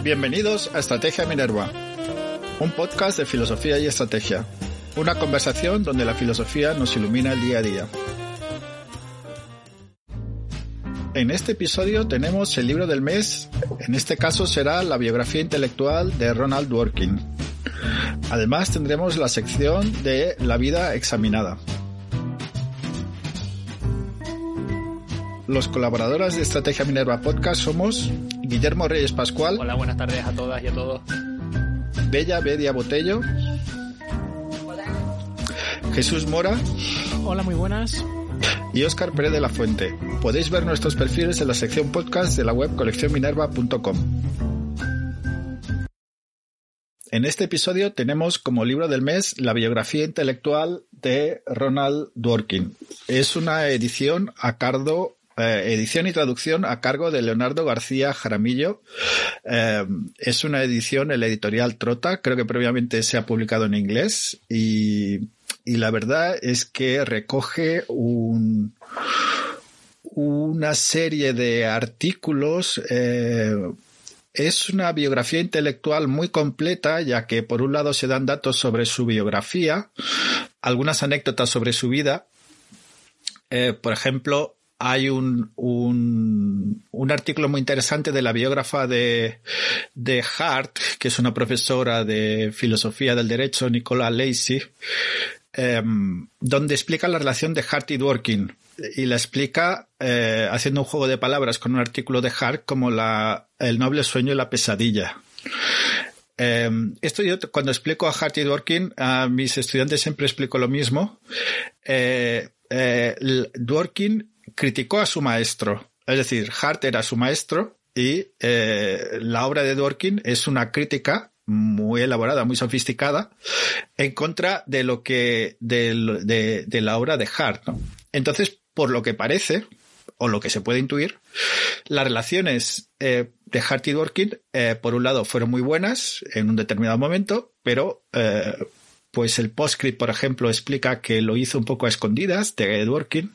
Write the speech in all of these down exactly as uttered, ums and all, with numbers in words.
Bienvenidos a Estrategia Minerva, un podcast de filosofía y estrategia, una conversación donde la filosofía nos ilumina el día a día. En este episodio tenemos el libro del mes, en este caso será la biografía intelectual de Ronald Dworkin. Además tendremos la sección de la vida examinada. Los colaboradores de Estrategia Minerva Podcast somos Guillermo Reyes Pascual. Hola, buenas tardes a todas y a todos. Bella Bedia Botello. Hola. Jesús Mora. Hola, muy buenas. Y Óscar Pérez de la Fuente. Podéis ver nuestros perfiles en la sección podcast de la web colección minerva punto com. En este episodio tenemos como libro del mes la biografía intelectual de Ronald Dworkin. Es una edición a cargo Eh, edición y traducción a cargo de Leonardo García Jaramillo. Eh, es una edición en la editorial Trota, creo que previamente se ha publicado en inglés y, y la verdad es que recoge un, una serie de artículos. Eh, es una biografía intelectual muy completa, ya que por un lado se dan datos sobre su biografía, algunas anécdotas sobre su vida. Eh, por ejemplo, hay un, un, un artículo muy interesante de la biógrafa de, de Hart, que es una profesora de filosofía del derecho, Nicola Lacey, eh, donde explica la relación de Hart y Dworkin. Y la explica eh, haciendo un juego de palabras con un artículo de Hart como la, el noble sueño y la pesadilla. Eh, esto yo cuando explico a Hart y Dworkin, a mis estudiantes siempre explico lo mismo. Eh, eh, Dworkin criticó a su maestro, es decir, Hart era su maestro y eh, la obra de Dworkin es una crítica muy elaborada, muy sofisticada en contra de lo que de, de, de la obra de Hart, ¿no? Entonces, por lo que parece o lo que se puede intuir, las relaciones eh, de Hart y Dworkin, eh, por un lado, fueron muy buenas en un determinado momento, pero eh, pues el postscript, por ejemplo, explica que lo hizo un poco a escondidas de Dworkin.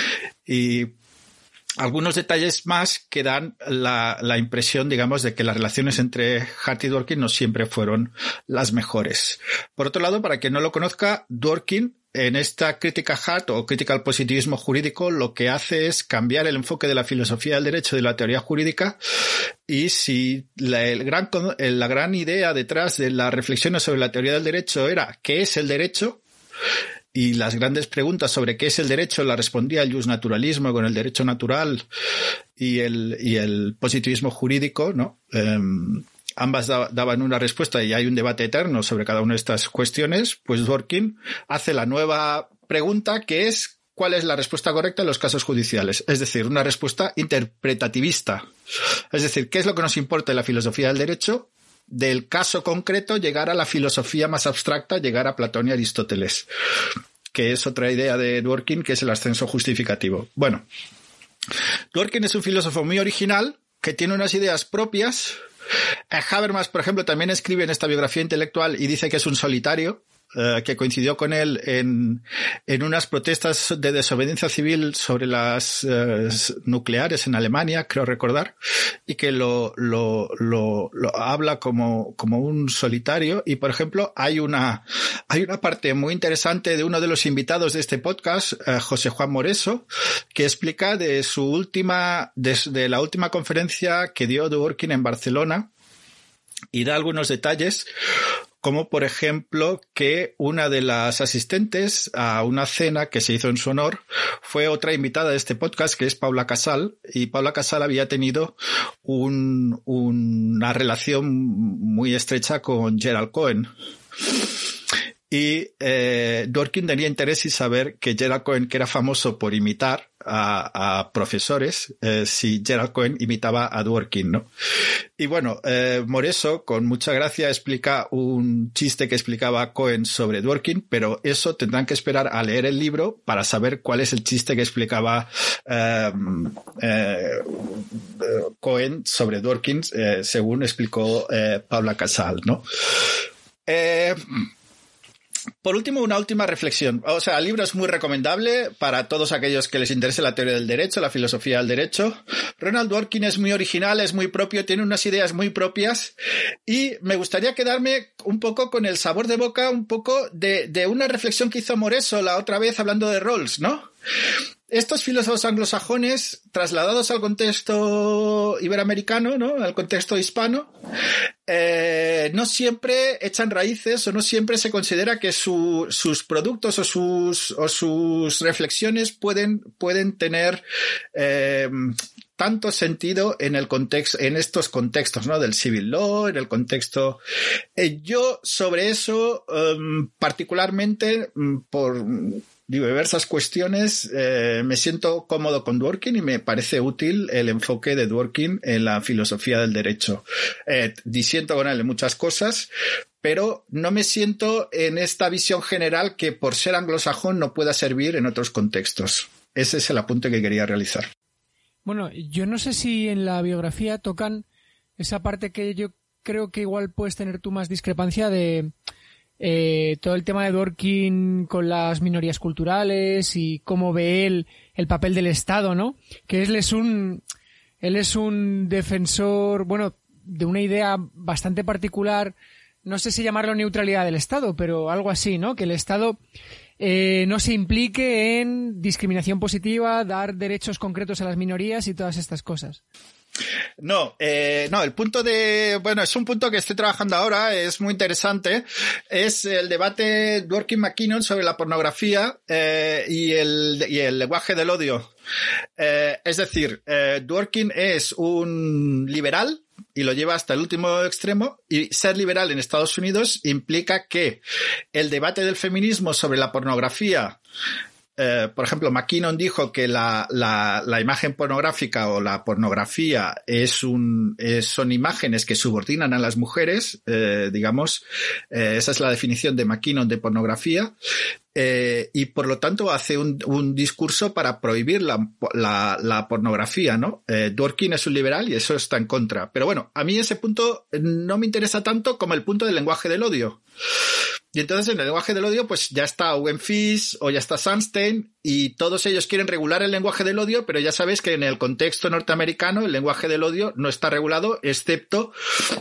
Y algunos detalles más que dan la, la impresión, digamos, de que las relaciones entre Hart y Dworkin no siempre fueron las mejores. Por otro lado, para quien no lo conozca, Dworkin, en esta crítica a Hart o crítica al positivismo jurídico, lo que hace es cambiar el enfoque de la filosofía del derecho y de la teoría jurídica. Y si la, el gran, la gran idea detrás de las reflexiones sobre la teoría del derecho era ¿qué es el derecho? Y las grandes preguntas sobre qué es el derecho la respondía el justnaturalismo con el derecho natural y el, y el positivismo jurídico, ¿no? Eh, ambas da, daban una respuesta y hay un debate eterno sobre cada una de estas cuestiones. Pues Dworkin hace la nueva pregunta, que es ¿cuál es la respuesta correcta en los casos judiciales? Es decir, una respuesta interpretativista. Es decir, ¿qué es lo que nos importa en la filosofía del derecho? Del caso concreto llegar a la filosofía más abstracta, llegar a Platón y Aristóteles, que es otra idea de Dworkin, que es el ascenso justificativo. Bueno, Dworkin es un filósofo muy original, que tiene unas ideas propias. Habermas, por ejemplo, también escribe en esta biografía intelectual y dice que es un solitario, Uh, que coincidió con él en, en unas protestas de desobediencia civil sobre las uh, nucleares en Alemania, creo recordar, y que lo, lo, lo, lo habla como, como un solitario. Y, por ejemplo, hay una, hay una parte muy interesante de uno de los invitados de este podcast, uh, José Juan Moreso, que explica de su última, de, de la última conferencia que dio Dworkin en Barcelona y da algunos detalles, como por ejemplo que una de las asistentes a una cena que se hizo en su honor fue otra invitada de este podcast, que es Paula Casal, y Paula Casal había tenido un, una relación muy estrecha con Gerald Cohen. Y eh, Dworkin tenía interés en saber que Gerald Cohen, que era famoso por imitar a, a profesores, eh, si Gerald Cohen imitaba a Dworkin, ¿no? Y bueno, eh, Moreso, con mucha gracia, explica un chiste que explicaba Cohen sobre Dworkin, pero eso tendrán que esperar a leer el libro para saber cuál es el chiste que explicaba eh, eh, Cohen sobre Dworkin, eh, según explicó eh, Paula Casal, ¿no? Eh... Por último, una última reflexión. O sea, el libro es muy recomendable para todos aquellos que les interese la teoría del derecho, la filosofía del derecho. Ronald Dworkin es muy original, es muy propio, tiene unas ideas muy propias y me gustaría quedarme un poco con el sabor de boca, un poco de, de una reflexión que hizo Moreso la otra vez hablando de Rawls, ¿no? Estos filósofos anglosajones, trasladados al contexto iberoamericano, ¿no? Al contexto hispano, eh, no siempre echan raíces o no siempre se considera que su, sus productos o sus, o sus reflexiones pueden, pueden tener eh, tanto sentido en el contexto, en estos contextos, ¿no? Del civil law, en el contexto. Eh, yo sobre eso, um, particularmente um, por diversas cuestiones, eh, me siento cómodo con Dworkin y me parece útil el enfoque de Dworkin en la filosofía del derecho. Eh, disiento con él en muchas cosas, pero no me siento en esta visión general que por ser anglosajón no pueda servir en otros contextos. Ese es el apunte que quería realizar. Bueno, yo no sé si en la biografía tocan esa parte que yo creo que igual puedes tener tú más discrepancia de eh, todo el tema de Dworkin con las minorías culturales y cómo ve él el papel del Estado, ¿no? Que él es un, él es un defensor, bueno, de una idea bastante particular, no sé si llamarlo neutralidad del Estado, pero algo así, ¿no? Que el Estado eh, no se implique en discriminación positiva, dar derechos concretos a las minorías y todas estas cosas. No, eh, no, el punto de, bueno, es un punto que estoy trabajando ahora, es muy interesante, es el debate Dworkin-McKinnon sobre la pornografía eh, y el y el lenguaje del odio. Eh, es decir, eh, Dworkin es un liberal y lo lleva hasta el último extremo, y ser liberal en Estados Unidos implica que el debate del feminismo sobre la pornografía, Eh, por ejemplo, McKinnon dijo que la, la, la imagen pornográfica o la pornografía es un, es, son imágenes que subordinan a las mujeres, eh, digamos, eh, esa es la definición de McKinnon de pornografía, eh, y por lo tanto hace un, un discurso para prohibir la, la, la pornografía, ¿no? Eh, Dworkin es un liberal y eso está en contra. Pero bueno, a mí ese punto no me interesa tanto como el punto del lenguaje del odio. Y entonces en el lenguaje del odio pues ya está Owen Fish o ya está Sunstein y todos ellos quieren regular el lenguaje del odio, pero ya sabéis que en el contexto norteamericano el lenguaje del odio no está regulado excepto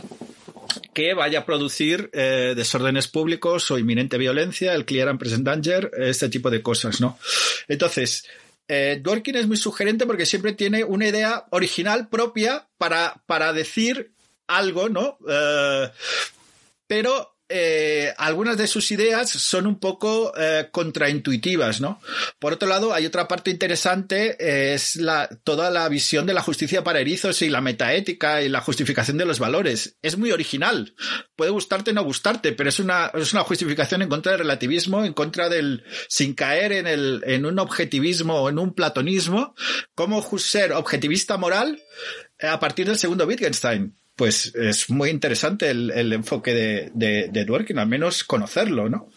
que vaya a producir eh, desórdenes públicos o inminente violencia, el clear and present danger, este tipo de cosas, ¿no? Entonces, eh, Dworkin es muy sugerente porque siempre tiene una idea original propia para, para decir algo, ¿no? Eh, pero Eh, algunas de sus ideas son un poco eh, contraintuitivas, ¿no? Por otro lado, hay otra parte interesante, eh, es la, toda la visión de la justicia para erizos y la metaética y la justificación de los valores. Es muy original. Puede gustarte o no gustarte, pero es una, es una justificación en contra del relativismo, en contra del, sin caer en el, en un objetivismo o en un platonismo, como ser objetivista moral a partir del segundo Wittgenstein. Pues es muy interesante el, el enfoque de, de, de Dworkin, al menos conocerlo, ¿no?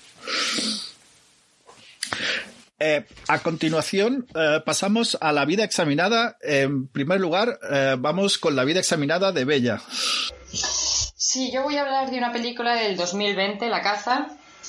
Eh, a continuación, eh, pasamos a la vida examinada. En primer lugar, eh, vamos con la vida examinada de Bella. Sí, yo voy a hablar de una película del dos mil veinte, La caza.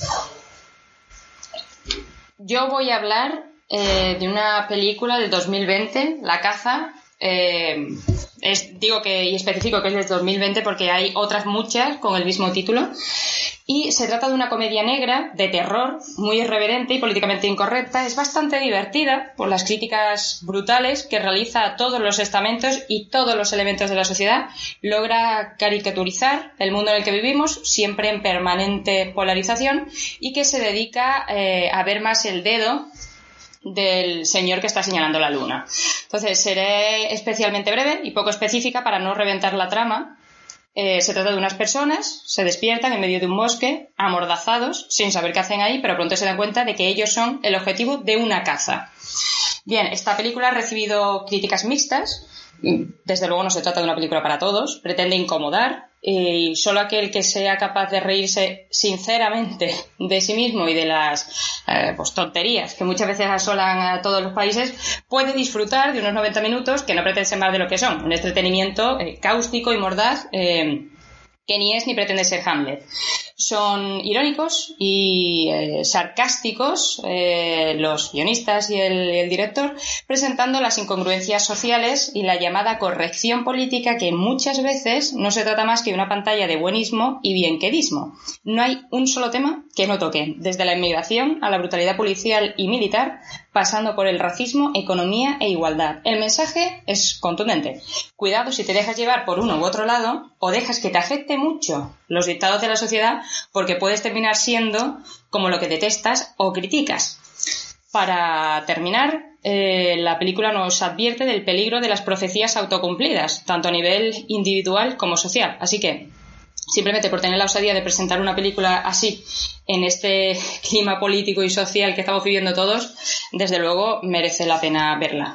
Yo voy a hablar eh, de una película del dos mil veinte, La caza. Eh, es, digo que y especifico que es del dos mil veinte porque hay otras muchas con el mismo título, y se trata de una comedia negra de terror muy irreverente y políticamente incorrecta. Es bastante divertida por las críticas brutales que realiza a todos los estamentos y todos los elementos de la sociedad. Logra caricaturizar el mundo en el que vivimos, siempre en permanente polarización, y que se dedica eh, a ver más el dedo del señor que está señalando la luna. Entonces seré especialmente breve y poco específica para no reventar la trama. Eh, se trata de unas personas, se despiertan en medio de un bosque, amordazados, sin saber qué hacen ahí, pero pronto se dan cuenta de que ellos son el objetivo de una caza. Bien, esta película ha recibido críticas mixtas. Desde luego no se trata de una película para todos, pretende incomodar, y solo aquel que sea capaz de reírse sinceramente de sí mismo y de las eh, pues, tonterías que muchas veces asolan a todos los países puede disfrutar de unos noventa minutos que no pretenden ser más de lo que son, un entretenimiento eh, cáustico y mordaz, eh, que ni es ni pretende ser Hamlet. Son irónicos y eh, sarcásticos eh, los guionistas y el, el director, presentando las incongruencias sociales y la llamada corrección política, que muchas veces no se trata más que de una pantalla de buenismo y bienquedismo. No hay un solo tema que no toquen, desde la inmigración a la brutalidad policial y militar, pasando por el racismo, economía e igualdad. El mensaje es contundente. Cuidado si te dejas llevar por uno u otro lado o dejas que te afecte mucho los dictados de la sociedad, porque puedes terminar siendo como lo que detestas o criticas. Para terminar, eh, la película nos advierte del peligro de las profecías autocumplidas, tanto a nivel individual como social. Así que, simplemente por tener la osadía de presentar una película así, en este clima político y social que estamos viviendo todos, desde luego merece la pena verla.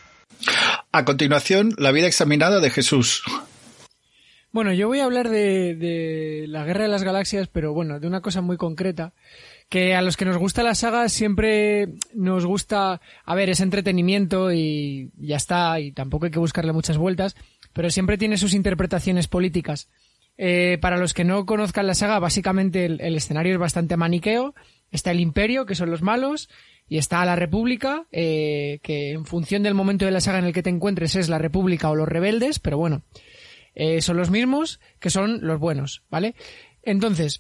A continuación, la vida examinada de Jesús. Bueno, yo voy a hablar de, de la Guerra de las Galaxias, pero bueno, de una cosa muy concreta, que a los que nos gusta la saga siempre nos gusta, a ver, es entretenimiento y ya está, y tampoco hay que buscarle muchas vueltas, pero siempre tiene sus interpretaciones políticas. Eh, para los que no conozcan la saga, básicamente el, el escenario es bastante maniqueo. Está el Imperio, que son los malos, y está la República, eh, que en función del momento de la saga en el que te encuentres es la República o los rebeldes, pero bueno, eh, son los mismos, que son los buenos, ¿vale? Entonces,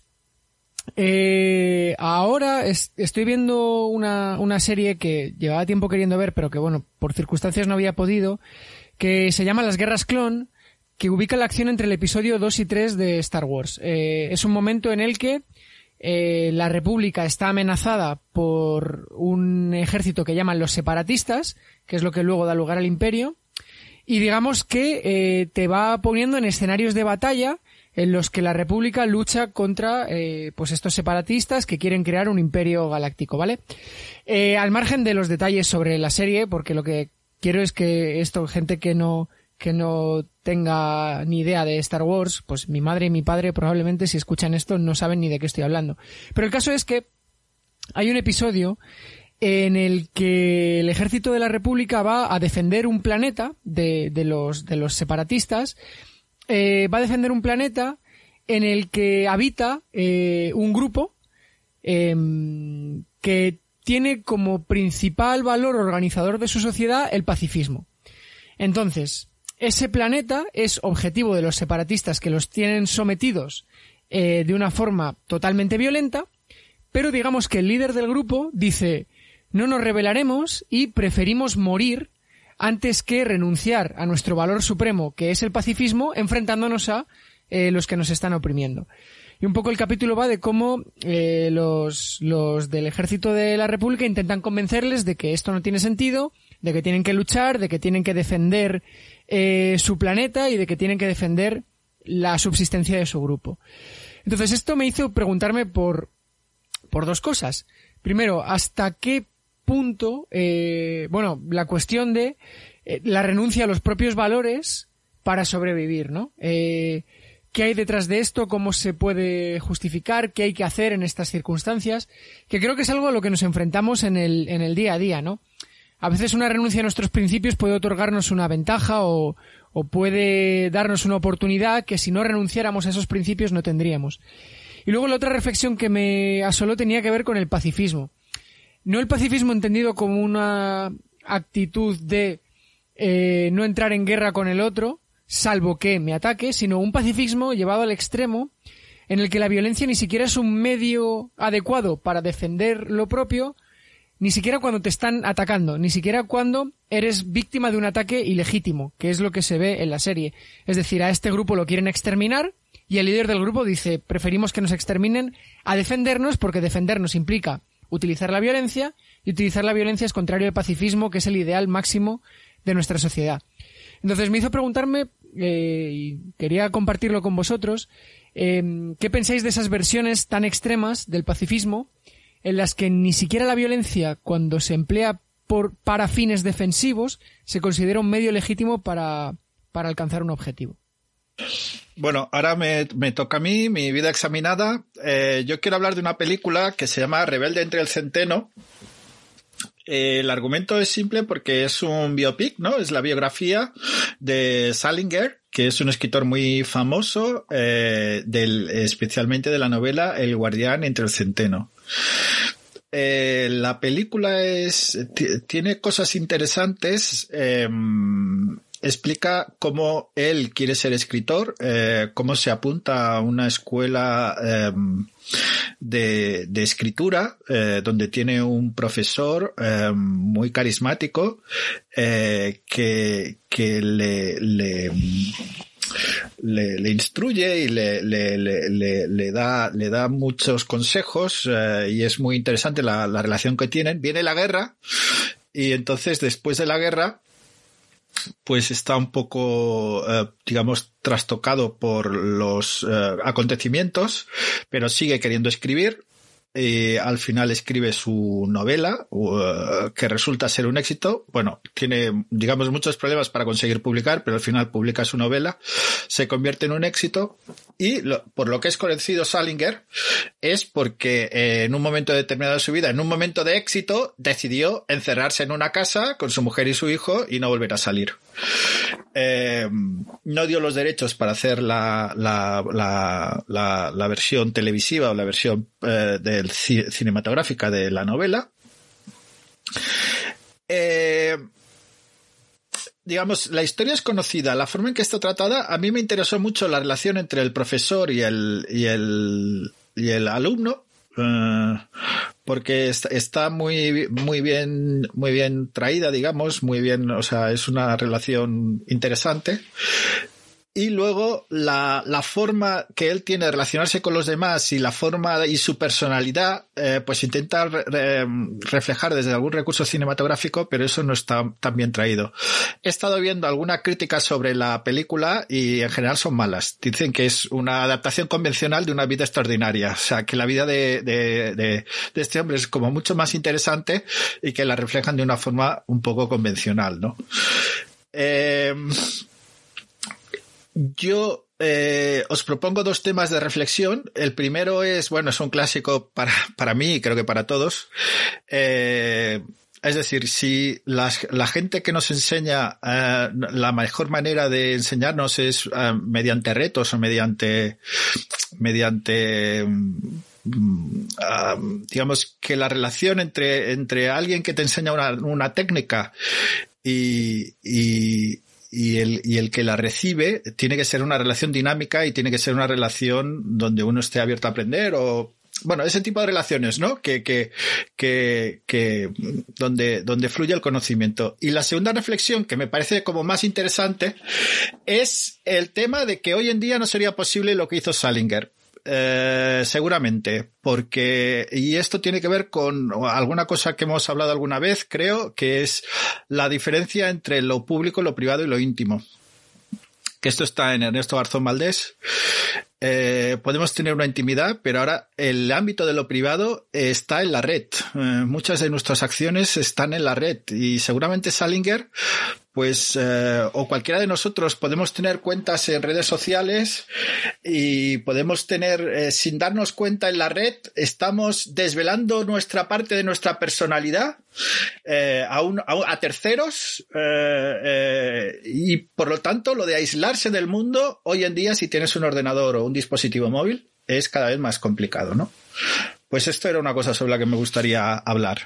eh, ahora es, estoy viendo una, una serie que llevaba tiempo queriendo ver, pero que bueno, por circunstancias no había podido, que se llama Las Guerras Clon, que ubica la acción entre el episodio dos y tres de Star Wars. Eh, es un momento en el que eh, la República está amenazada por un ejército que llaman los separatistas, que es lo que luego da lugar al Imperio, y digamos que eh, te va poniendo en escenarios de batalla en los que la República lucha contra eh, pues estos separatistas que quieren crear un imperio galáctico, ¿vale? Eh, al margen de los detalles sobre la serie, porque lo que quiero es que esto, gente que no que no tenga ni idea de Star Wars, pues mi madre y mi padre probablemente si escuchan esto no saben ni de qué estoy hablando. Pero el caso es que hay un episodio en el que el ejército de la República va a defender un planeta de, de los de los separatistas, eh, va a defender un planeta en el que habita eh, un grupo eh, que tiene como principal valor organizador de su sociedad el pacifismo. Entonces, ese planeta es objetivo de los separatistas, que los tienen sometidos eh, de una forma totalmente violenta, pero digamos que el líder del grupo dice: no nos rebelaremos y preferimos morir antes que renunciar a nuestro valor supremo, que es el pacifismo, enfrentándonos a eh, los que nos están oprimiendo. Y un poco el capítulo va de cómo eh, los, los del ejército de la República intentan convencerles de que esto no tiene sentido, de que tienen que luchar, de que tienen que defender eh, su planeta y de que tienen que defender la subsistencia de su grupo. Entonces esto me hizo preguntarme por, por dos cosas. Primero, ¿hasta qué punto, eh, bueno, la cuestión de eh, la renuncia a los propios valores para sobrevivir, ¿no? Eh, ¿Qué hay detrás de esto? ¿Cómo se puede justificar? ¿Qué hay que hacer en estas circunstancias? Que creo que es algo a lo que nos enfrentamos en el, en el día a día, ¿no? A veces una renuncia a nuestros principios puede otorgarnos una ventaja o, o puede darnos una oportunidad que si no renunciáramos a esos principios no tendríamos. Y luego la otra reflexión que me asoló tenía que ver con el pacifismo. No el pacifismo entendido como una actitud de eh, no entrar en guerra con el otro, salvo que me ataque, sino un pacifismo llevado al extremo en el que la violencia ni siquiera es un medio adecuado para defender lo propio, ni siquiera cuando te están atacando, ni siquiera cuando eres víctima de un ataque ilegítimo, que es lo que se ve en la serie. Es decir, a este grupo lo quieren exterminar y el líder del grupo dice: preferimos que nos exterminen a defendernos, porque defendernos implica utilizar la violencia, y utilizar la violencia es contrario al pacifismo, que es el ideal máximo de nuestra sociedad. Entonces me hizo preguntarme, eh, y quería compartirlo con vosotros, eh, ¿qué pensáis de esas versiones tan extremas del pacifismo en las que ni siquiera la violencia, cuando se emplea por, para fines defensivos, se considera un medio legítimo para, para alcanzar un objetivo? Bueno, ahora me, me toca a mí, mi vida examinada. Eh, yo quiero hablar de una película que se llama Rebelde entre el Centeno. Eh, el argumento es simple porque es un biopic, ¿no? Es la biografía de Salinger, que es un escritor muy famoso, eh, del, especialmente de la novela El guardián entre el centeno. Eh, la película es t- tiene cosas interesantes. Eh, explica cómo él quiere ser escritor, eh, cómo se apunta a una escuela eh, de, de escritura, eh, donde tiene un profesor eh, muy carismático eh, que, que le, le Le, le instruye y le, le, le, le, le da, le da muchos consejos, eh, y es muy interesante la, la relación que tienen. Viene la guerra y entonces después de la guerra pues está un poco, eh, digamos, trastocado por los eh, acontecimientos, pero sigue queriendo escribir. Y al final escribe su novela, uh, que resulta ser un éxito. Bueno, tiene, digamos, muchos problemas para conseguir publicar, pero al final publica su novela, se convierte en un éxito. Y lo, por lo que es conocido Salinger es porque eh, en un momento determinado de su vida, en un momento de éxito, decidió encerrarse en una casa con su mujer y su hijo y no volver a salir. Eh, no dio los derechos para hacer la, la, la, la, la versión televisiva o la versión eh, del ci- cinematográfica de la novela. Eh, digamos, la historia es conocida, la forma en que está tratada. A mí me interesó mucho la relación entre el profesor y el, y el, y el alumno. Uh, porque está, está muy muy bien muy bien traída, digamos, muy bien, o sea, es una relación interesante. Y luego la, la forma que él tiene de relacionarse con los demás y la forma y su personalidad, eh, pues intenta re, re, reflejar desde algún recurso cinematográfico, pero eso no está tan bien traído. He estado viendo alguna crítica sobre la película y en general son malas. Dicen que es una adaptación convencional de Una vida extraordinaria. O sea, que la vida de, de, de, de este hombre es como mucho más interesante y que la reflejan de una forma un poco convencional, ¿no? Eh... Yo eh, os propongo dos temas de reflexión. El primero es, bueno, es un clásico para, para mí y creo que para todos. Eh, es decir, si las, la gente que nos enseña, eh, la mejor manera de enseñarnos es eh, mediante retos o mediante, mediante, Uh, digamos que la relación entre, entre alguien que te enseña una, una técnica y, y, y el, y el que la recibe tiene que ser una relación dinámica y tiene que ser una relación donde uno esté abierto a aprender o, bueno, ese tipo de relaciones, ¿no? Que, que, que, que, donde, donde fluye el conocimiento. Y la segunda reflexión, que me parece como más interesante, es el tema de que hoy en día no sería posible lo que hizo Salinger. Eh, seguramente, porque, y esto tiene que ver con alguna cosa que hemos hablado alguna vez, creo, que es la diferencia entre lo público, lo privado y lo íntimo. Que esto está en Ernesto Garzón Valdés. Eh, podemos tener una intimidad, pero ahora el ámbito de lo privado está en la red. Eh, muchas de nuestras acciones están en la red y seguramente Salinger, pues, eh, o cualquiera de nosotros podemos tener cuentas en redes sociales y podemos tener, eh, sin darnos cuenta en la red, estamos desvelando nuestra parte de nuestra personalidad eh, a, un, a, a terceros eh, eh, y por lo tanto lo de aislarse del mundo hoy en día, si tienes un ordenador o un dispositivo móvil, es cada vez más complicado, ¿no? Pues esto era una cosa sobre la que me gustaría hablar.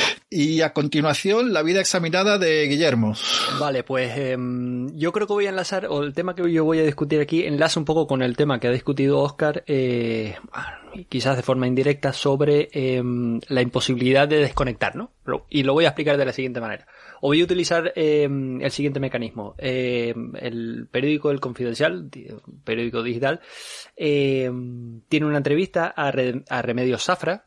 Y a continuación, la vida examinada de Guillermo. Vale, pues eh, yo creo que voy a enlazar, o el tema que yo voy a discutir aquí enlaza un poco con el tema que ha discutido Óscar, eh, quizás de forma indirecta, sobre eh, la imposibilidad de desconectar, ¿no? Y lo voy a explicar de la siguiente manera. O voy a utilizar eh, el siguiente mecanismo. Eh, el periódico El Confidencial, periódico digital, eh, tiene una entrevista a, Re- a Remedios Safra,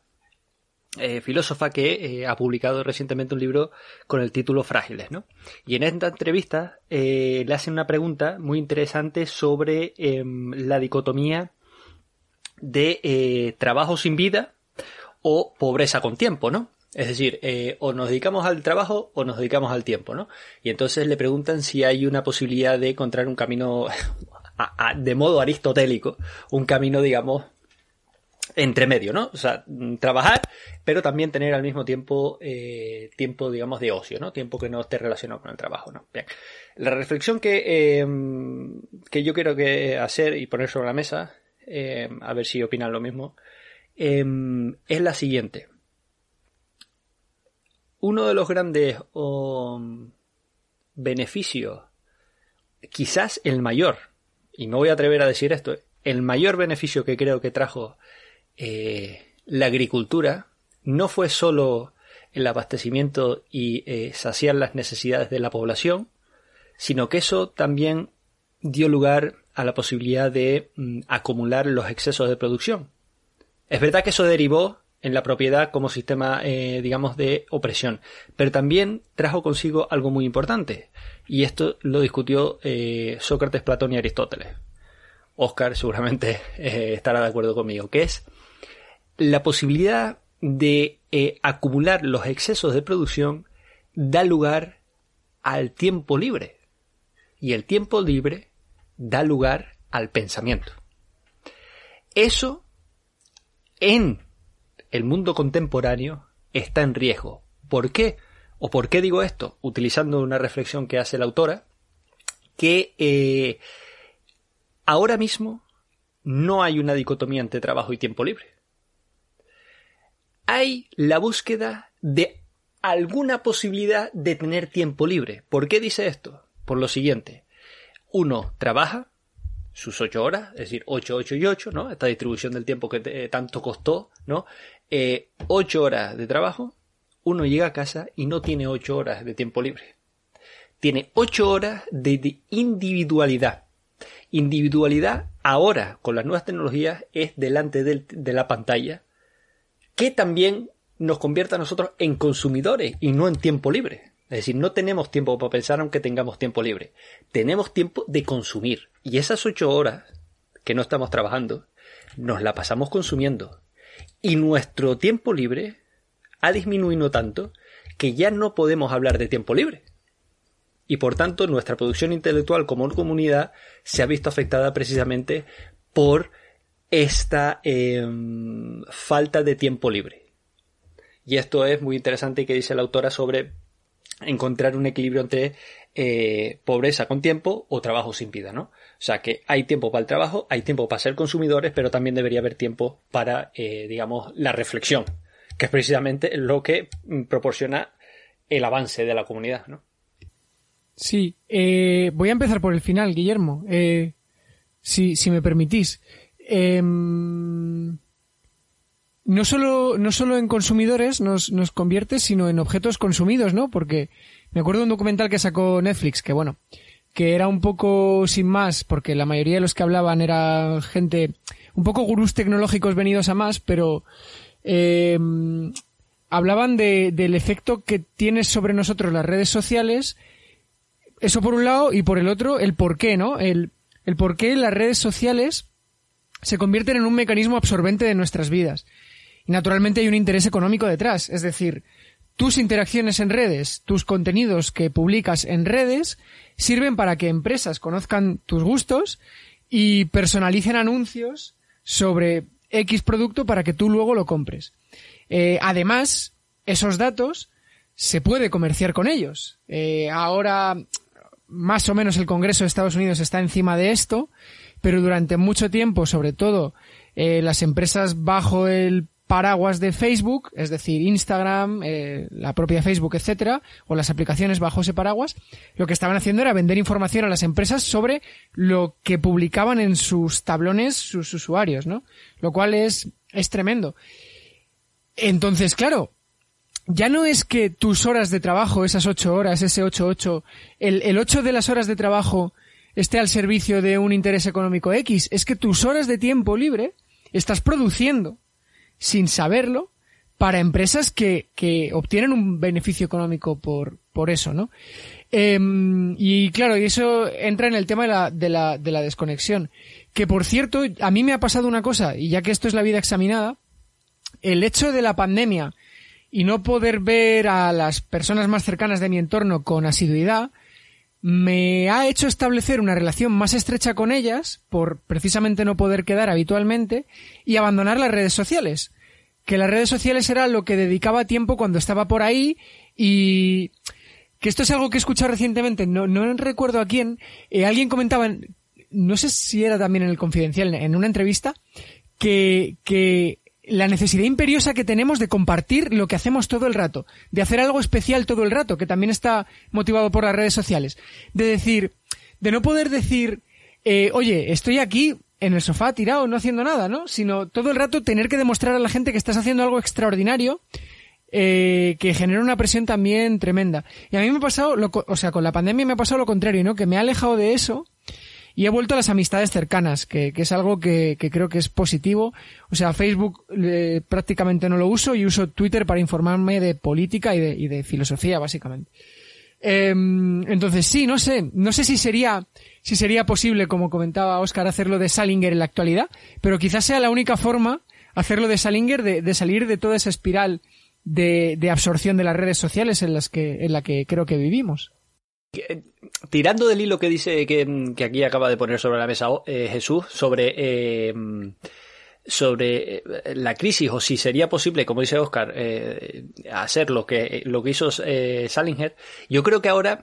Eh, filósofa que eh, ha publicado recientemente un libro con el título Frágiles, ¿no? Y en esta entrevista eh, le hacen una pregunta muy interesante sobre eh, la dicotomía de eh, trabajo sin vida o pobreza con tiempo, ¿no? Es decir, eh, o nos dedicamos al trabajo o nos dedicamos al tiempo, ¿no? Y entonces le preguntan si hay una posibilidad de encontrar un camino a, a, de modo aristotélico, un camino, digamos, entre medio, ¿no? O sea, trabajar, pero también tener al mismo tiempo eh, tiempo, digamos, de ocio, ¿no? Tiempo que no esté relacionado con el trabajo, ¿no? Bien. La reflexión que, eh, que yo quiero que hacer y poner sobre la mesa, eh, a ver si opinan lo mismo, eh, es la siguiente. Uno de los grandes oh, beneficios, quizás el mayor, y me voy a atrever a decir esto, el mayor beneficio que creo que trajo eh, la agricultura no fue solo el abastecimiento y eh, saciar las necesidades de la población, sino que eso también dio lugar a la posibilidad de mm, acumular los excesos de producción. Es verdad que eso derivó en la propiedad como sistema, eh, digamos, de opresión, pero también trajo consigo algo muy importante, y esto lo discutió eh, Sócrates, Platón y Aristóteles. Óscar seguramente eh, estará de acuerdo conmigo, que es la posibilidad de eh, acumular los excesos de producción da lugar al tiempo libre, y el tiempo libre da lugar al pensamiento. Eso en el mundo contemporáneo está en riesgo. ¿Por qué? ¿O por qué digo esto? Utilizando una reflexión que hace la autora, que eh, ahora mismo no hay una dicotomía entre trabajo y tiempo libre. Hay la búsqueda de alguna posibilidad de tener tiempo libre. ¿Por qué dice esto? Por lo siguiente. Uno trabaja sus ocho horas, es decir, ocho, ocho y ocho, ¿no? Esta distribución del tiempo que te, tanto costó, ¿no? Eh, ocho horas de trabajo, uno llega a casa y no tiene ocho horas de tiempo libre. Tiene ocho horas de, de individualidad. Individualidad ahora, con las nuevas tecnologías, es delante del, de la pantalla, que también nos convierte a nosotros en consumidores y no en tiempo libre. Es decir, no tenemos tiempo para pensar aunque tengamos tiempo libre. Tenemos tiempo de consumir. Y esas ocho horas que no estamos trabajando, nos la pasamos consumiendo. Y nuestro tiempo libre ha disminuido tanto que ya no podemos hablar de tiempo libre. Y por tanto, nuestra producción intelectual como comunidad se ha visto afectada precisamente por esta eh, falta de tiempo libre. Y esto es muy interesante que dice la autora sobre encontrar un equilibrio entre eh, pobreza con tiempo o trabajo sin vida, ¿no? O sea que hay tiempo para el trabajo, hay tiempo para ser consumidores, pero también debería haber tiempo para, eh, digamos, la reflexión, que es precisamente lo que proporciona el avance de la comunidad, ¿no? Sí, eh, voy a empezar por el final, Guillermo, eh, si, si me permitís. Eh, no solo, no solo en consumidores nos, nos convierte, sino en objetos consumidos, ¿no? Porque me acuerdo de un documental que sacó Netflix, que bueno, que era un poco sin más, porque la mayoría de los que hablaban era gente, un poco gurús tecnológicos venidos a más, pero eh, hablaban de, del efecto que tiene sobre nosotros las redes sociales. Eso por un lado, y por el otro, el por qué, ¿no? El, el por qué las redes sociales se convierten en un mecanismo absorbente de nuestras vidas. Y naturalmente hay un interés económico detrás. Es decir, tus interacciones en redes, tus contenidos que publicas en redes, sirven para que empresas conozcan tus gustos y personalicen anuncios sobre X producto para que tú luego lo compres. Eh, además, esos datos se puede comerciar con ellos. Eh, ahora, más o menos el Congreso de Estados Unidos está encima de esto, pero durante mucho tiempo, sobre todo, eh, las empresas bajo el paraguas de Facebook, es decir, Instagram, eh, la propia Facebook, etcétera, o las aplicaciones bajo ese paraguas, lo que estaban haciendo era vender información a las empresas sobre lo que publicaban en sus tablones sus usuarios, ¿no? Lo cual es, es tremendo. Entonces, claro, ya no es que tus horas de trabajo, esas ocho horas, ese ocho ocho, el, el ocho de las horas de trabajo esté al servicio de un interés económico X, es que tus horas de tiempo libre estás produciendo, sin saberlo, para empresas que, que obtienen un beneficio económico por, por eso, ¿no? Eh, y claro, y eso entra en el tema de la, de la, de la desconexión. Que por cierto, a mí me ha pasado una cosa, y ya que esto es la vida examinada, el hecho de la pandemia y no poder ver a las personas más cercanas de mi entorno con asiduidad, me ha hecho establecer una relación más estrecha con ellas por precisamente no poder quedar habitualmente y abandonar las redes sociales. Que las redes sociales era lo que dedicaba tiempo cuando estaba por ahí y que esto es algo que he escuchado recientemente, no, no recuerdo a quién, eh, alguien comentaba, no sé si era también en el Confidencial, en una entrevista, que, que la necesidad imperiosa que tenemos de compartir lo que hacemos todo el rato, de hacer algo especial todo el rato, que también está motivado por las redes sociales, de decir, de no poder decir, eh, oye, estoy aquí en el sofá tirado, no haciendo nada, ¿no? Sino todo el rato tener que demostrar a la gente que estás haciendo algo extraordinario, eh, que genera una presión también tremenda. Y a mí me ha pasado, lo, o sea, con la pandemia me ha pasado lo contrario, ¿no? Que me ha alejado de eso y he vuelto a las amistades cercanas, que, que es algo que, que creo que es positivo. O sea, Facebook eh, prácticamente no lo uso y uso Twitter para informarme de política y de, y de filosofía, básicamente. Eh, entonces sí, no sé, no sé si sería, si sería posible, como comentaba Óscar, hacerlo de Salinger en la actualidad, pero quizás sea la única forma, hacerlo de Salinger, de, de salir de toda esa espiral de, de absorción de las redes sociales en las que, en la que creo que vivimos. Tirando del hilo que dice que, que aquí acaba de poner sobre la mesa eh, Jesús sobre eh, sobre la crisis, o si sería posible, como dice Óscar, eh, hacer lo que lo que hizo eh, Salinger, yo creo que ahora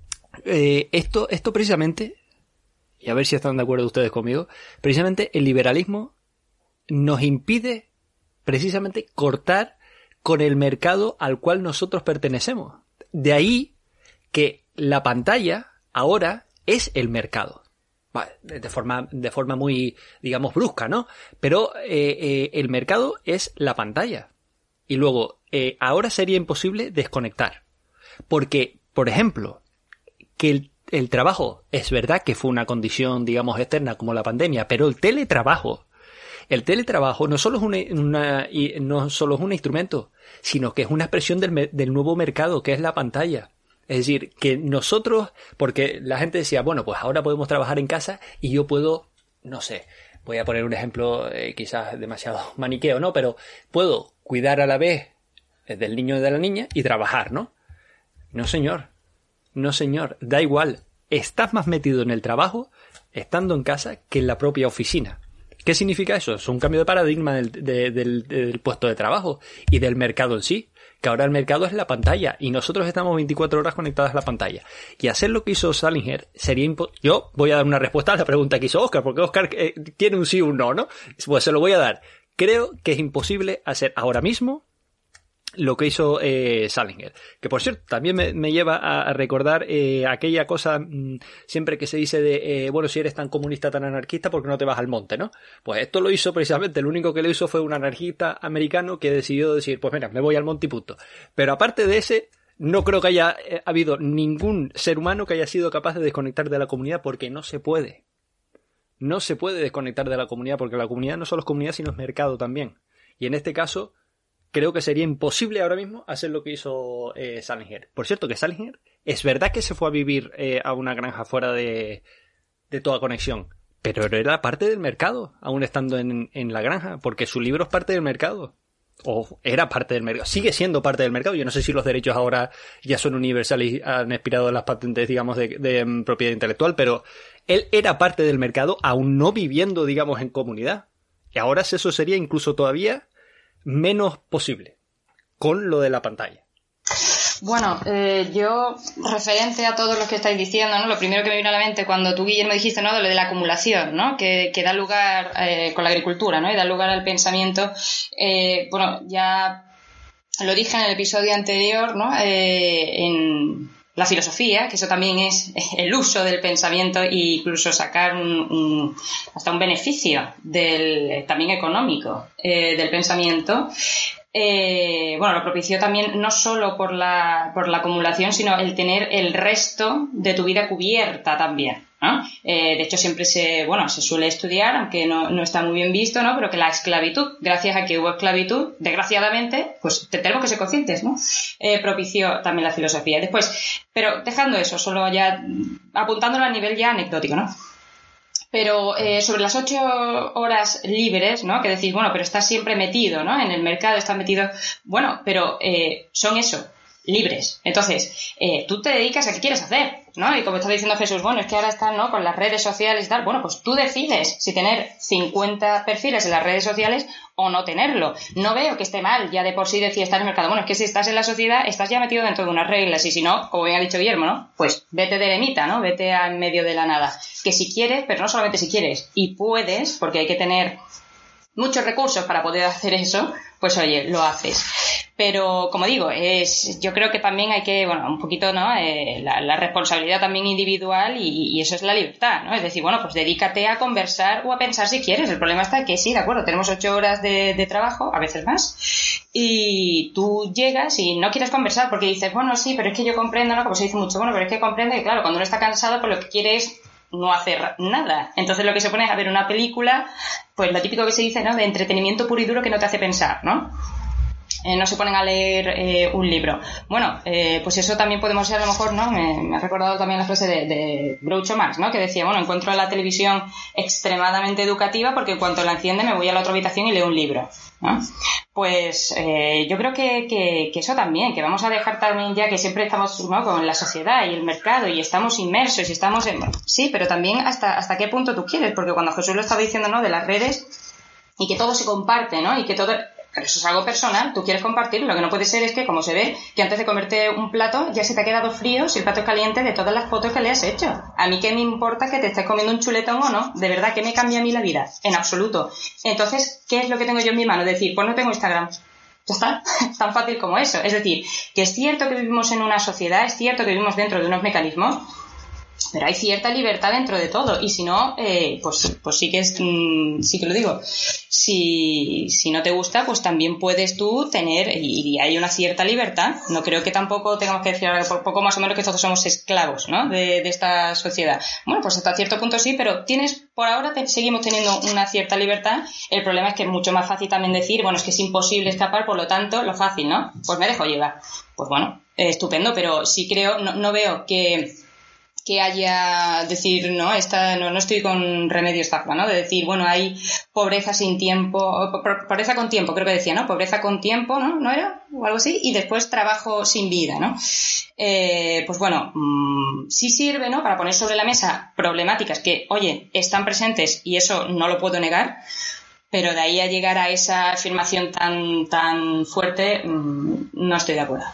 eh, esto esto precisamente, y a ver si están de acuerdo ustedes conmigo, precisamente el liberalismo nos impide precisamente cortar con el mercado al cual nosotros pertenecemos. De ahí que la pantalla ahora es el mercado. Vale, de forma, de forma muy, digamos, brusca, ¿no? Pero eh, eh, el mercado es la pantalla. Y luego, eh, ahora sería imposible desconectar. Porque, por ejemplo, que el, el trabajo, es verdad que fue una condición, digamos, externa como la pandemia, pero el teletrabajo, el teletrabajo no solo es una, una, no solo es un instrumento, sino que es una expresión del, del nuevo mercado, que es la pantalla. Es decir, que nosotros, porque la gente decía, bueno, pues ahora podemos trabajar en casa y yo puedo, no sé, voy a poner un ejemplo eh, quizás demasiado maniqueo, ¿no? Pero puedo cuidar a la vez del niño y de la niña y trabajar, ¿no? No, señor. No, señor. Da igual. Estás más metido en el trabajo estando en casa que en la propia oficina. ¿Qué significa eso? Es un cambio de paradigma del, de, del, del puesto de trabajo y del mercado en sí. Que ahora el mercado es la pantalla y nosotros estamos veinticuatro horas conectados a la pantalla. Y hacer lo que hizo Salinger sería imposible. Yo voy a dar una respuesta a la pregunta que hizo Óscar, porque Óscar eh, tiene un sí o un no, ¿no? Pues se lo voy a dar. Creo que es imposible hacer ahora mismo lo que hizo eh, Salinger. Que por cierto, también me, me lleva a, a recordar eh, aquella cosa mmm, siempre que se dice de, eh, bueno, si eres tan comunista, tan anarquista, ¿por qué no te vas al monte, no? Pues esto lo hizo precisamente, el único que lo hizo fue un anarquista americano que decidió decir, pues mira, me voy al monte y punto. Pero aparte de ese, no creo que haya eh, habido ningún ser humano que haya sido capaz de desconectar de la comunidad, porque no se puede. No se puede desconectar de la comunidad, porque la comunidad no solo es comunidad, sino es mercado también. Y en este caso, creo que sería imposible ahora mismo hacer lo que hizo eh, Salinger. Por cierto, que Salinger es verdad que se fue a vivir eh, a una granja fuera de, de toda conexión, pero era parte del mercado, aún estando en, en la granja, porque su libro es parte del mercado. O era parte del mercado. Sigue siendo parte del mercado. Yo no sé si los derechos ahora ya son universales y han expirado las patentes, digamos, de, de, de propiedad intelectual, pero él era parte del mercado, aún no viviendo, digamos, en comunidad. Y ahora eso sería incluso todavía menos posible con lo de la pantalla. Bueno, eh, yo, referente a todo lo que estáis diciendo, ¿no? Lo primero que me vino a la mente cuando tú, Guillermo, dijiste, ¿no? De lo de la acumulación, ¿no? Que, que da lugar eh, con la agricultura, ¿no? Y da lugar al pensamiento. Eh, bueno, ya lo dije en el episodio anterior, ¿no? Eh, en la filosofía, que eso también es el uso del pensamiento e incluso sacar un, un, hasta un beneficio del, también económico eh, del pensamiento. Eh, bueno, lo propició también no solo por la, por la acumulación, sino el tener el resto de tu vida cubierta también, ¿no? Eh, de hecho, siempre se, bueno, se suele estudiar, aunque no, no está muy bien visto, ¿no? Pero que la esclavitud, gracias a que hubo esclavitud, desgraciadamente, pues tenemos que ser conscientes, ¿no? Eh, propició también la filosofía. Después, pero dejando eso, solo ya apuntándolo a nivel ya anecdótico, ¿no? Pero eh, sobre las ocho horas libres, ¿no? Que decís, bueno, pero estás siempre metido, ¿no? En el mercado estás metido. Bueno, pero eh, son eso, libres. Entonces, eh, tú te dedicas a qué quieres hacer, ¿no? Y como está diciendo Jesús, bueno, es que ahora están, ¿no?, con las redes sociales y tal. Bueno, pues tú decides si tener cincuenta perfiles en las redes sociales o no tenerlo. No veo que esté mal ya de por sí decir estar en el mercado. Bueno, es que si estás en la sociedad, estás ya metido dentro de unas reglas y si no, como bien ha dicho Guillermo, ¿no?, pues vete de eremita, ¿no? Vete a en medio de la nada. Que si quieres, pero no solamente si quieres, y puedes, porque hay que tener muchos recursos para poder hacer eso, pues oye, lo haces. Pero, como digo, es, yo creo que también hay que, bueno, un poquito, ¿no?, eh, la, la responsabilidad también individual y, y eso es la libertad, ¿no? Es decir, bueno, pues dedícate a conversar o a pensar si quieres. El problema está que sí, de acuerdo, tenemos ocho horas de, de trabajo, a veces más, y tú llegas y no quieres conversar porque dices, bueno, sí, pero es que yo comprendo, ¿no? Como se dice mucho, bueno, pero es que comprende que, claro, cuando uno está cansado, pues lo que quiere es no hacer nada. Entonces lo que se pone es a ver una película, pues lo típico que se dice, ¿no?, de entretenimiento puro y duro que no te hace pensar, ¿no? Eh, no se ponen a leer eh, un libro. Bueno, eh, pues eso también podemos ser, a lo mejor, ¿no? Me, me ha recordado también la frase de, de Groucho Marx, ¿no?, que decía, bueno, encuentro la televisión extremadamente educativa porque en cuanto la enciende me voy a la otra habitación y leo un libro, ¿no? Pues eh, yo creo que, que, que eso también, que vamos a dejar también ya que siempre estamos, ¿no?, con la sociedad y el mercado y estamos inmersos y estamos en... Sí, pero también hasta, hasta qué punto tú quieres, porque cuando Jesús lo estaba diciendo, ¿no?, de las redes y que todo se comparte, ¿no?, y que todo... Pero eso es algo personal, tú quieres compartirlo. Lo que no puede ser es que, como se ve, que antes de comerte un plato ya se te ha quedado frío si el plato es caliente de todas las fotos que le has hecho. A mí qué me importa que te estés comiendo un chuletón o no, de verdad, ¿qué me cambia a mí la vida? En absoluto. Entonces, ¿qué es lo que tengo yo en mi mano? Decir, pues no tengo Instagram. Ya está, tan fácil como eso. Es decir, que es cierto que vivimos en una sociedad, es cierto que vivimos dentro de unos mecanismos, pero hay cierta libertad dentro de todo, y si no, eh, pues, pues sí que es, mmm, sí que lo digo, si, si no te gusta, pues también puedes tú tener, y, y hay una cierta libertad. No creo que tampoco tengamos que decir ahora por poco más o menos que todos somos esclavos, ¿no?, de, de esta sociedad. Bueno, pues hasta cierto punto sí, pero tienes, por ahora te, seguimos teniendo una cierta libertad. El problema es que es mucho más fácil también decir, bueno, es que es imposible escapar, por lo tanto, lo fácil, ¿no?, pues me dejo llevar. Pues bueno, eh, estupendo, pero sí creo, no, no veo que que haya, decir, no, esta, no, no estoy con Remedios Zappa, ¿no?, de decir, bueno, hay pobreza sin tiempo, pobreza con tiempo, creo que decía, ¿no?, pobreza con tiempo, ¿no?, ¿no era? O algo así, y después trabajo sin vida, ¿no? Eh, pues bueno, mmm, sí sirve, ¿no?, para poner sobre la mesa problemáticas que, oye, están presentes y eso no lo puedo negar, pero de ahí a llegar a esa afirmación tan, tan fuerte, mmm, no estoy de acuerdo.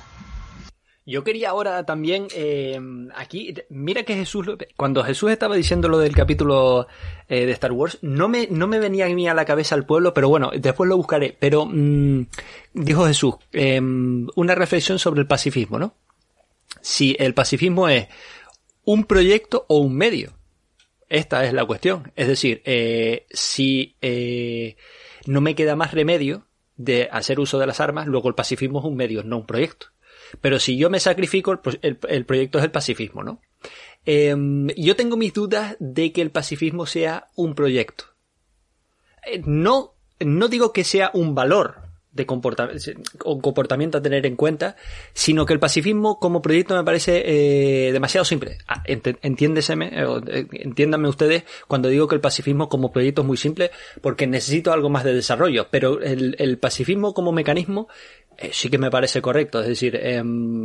Yo quería ahora también, eh, aquí, mira que Jesús, cuando Jesús estaba diciendo lo del capítulo eh, de Star Wars, no me, no me venía a mí a la cabeza el pueblo, pero bueno, después lo buscaré. Pero mmm, dijo Jesús, eh, una reflexión sobre el pacifismo, ¿no? Si el pacifismo es un proyecto o un medio. Esta es la cuestión. Es decir, eh, si eh, no me queda más remedio de hacer uso de las armas, luego el pacifismo es un medio, no un proyecto. Pero si yo me sacrifico, el, el, el proyecto es el pacifismo, ¿no? Eh, yo tengo mis dudas de que el pacifismo sea un proyecto. Eh, no, no digo que sea un valor de comportamiento, un comportamiento a tener en cuenta, sino que el pacifismo como proyecto me parece eh, demasiado simple. Ah, ent, entiéndeseme, eh, entiéndanme ustedes cuando digo que el pacifismo como proyecto es muy simple, porque necesito algo más de desarrollo, pero el, el pacifismo como mecanismo Eh, sí que me parece correcto. Es decir, eh,